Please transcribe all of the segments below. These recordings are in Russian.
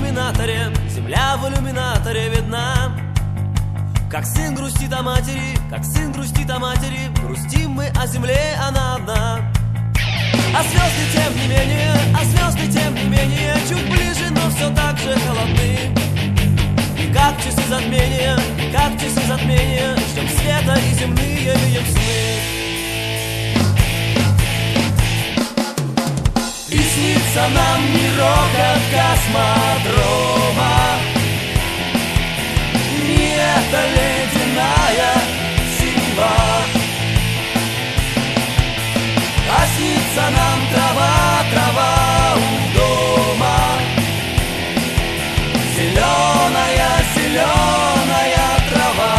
иллюминаторе, земля в иллюминаторе видна. Как сын грустит о матери, как сын грустит о матери, грустим мы о земле, она одна. А звезды тем не менее, а звезды тем не менее, чуть ближе, но все так же холодны. И как часы затмения, как часы затмения, ждем света и земные видим сны. И снится нам мирок от космодрома. Не это ледяная синева, а снится нам трава, трава у дома. Зеленая, зеленая трава.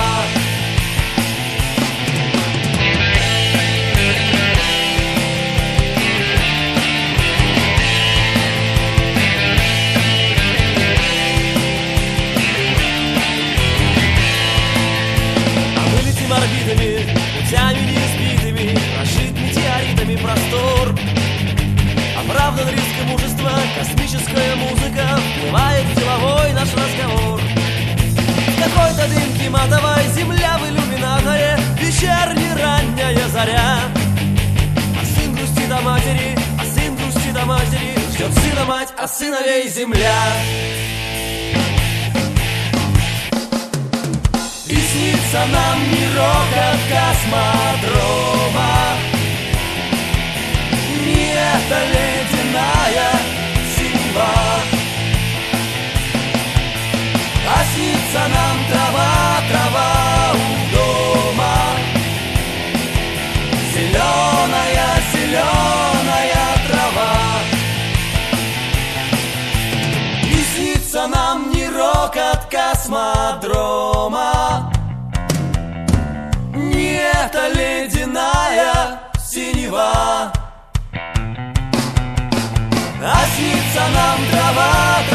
Орбитами, путями неизбитыми, прошит метеоритами простор. Оправдан риск и мужество, космическая музыка вплывает в деловой наш разговор. В какой-то дымке матовой, земля в иллюминаторе, вечерняя ранняя заря. А сын грустит о матери, а сын грустит о матери, ждет сына мать, а сыновей земля. И снится нам мирок от космодрома. Не это ледяная синева, а снится нам трава, трава у дома. Зеленая, зеленая трава. И снится нам мирок от космодрома. Это ледяная синева, а снится нам трава.